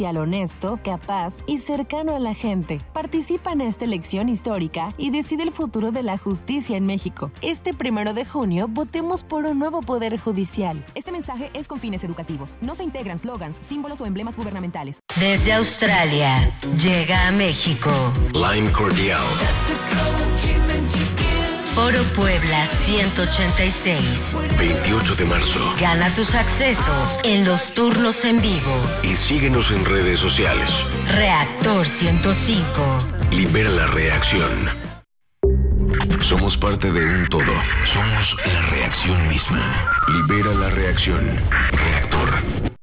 honesto, capaz y cercano a la gente. Participa en esta elección histórica y decide el futuro de la justicia en México. Este 1 de junio, votemos por un nuevo poder judicial. Este mensaje es con fines educativos. No se integran slogans, símbolos o emblemas gubernamentales. Desde Australia, llega a México Lime Cordial. Foro Puebla 186. 28 de marzo. Gana tus accesos en los turnos en vivo. Y síguenos en redes sociales. Reactor 105. Libera la reacción. Somos parte de un todo. Somos la reacción misma. Libera la reacción. Reactor.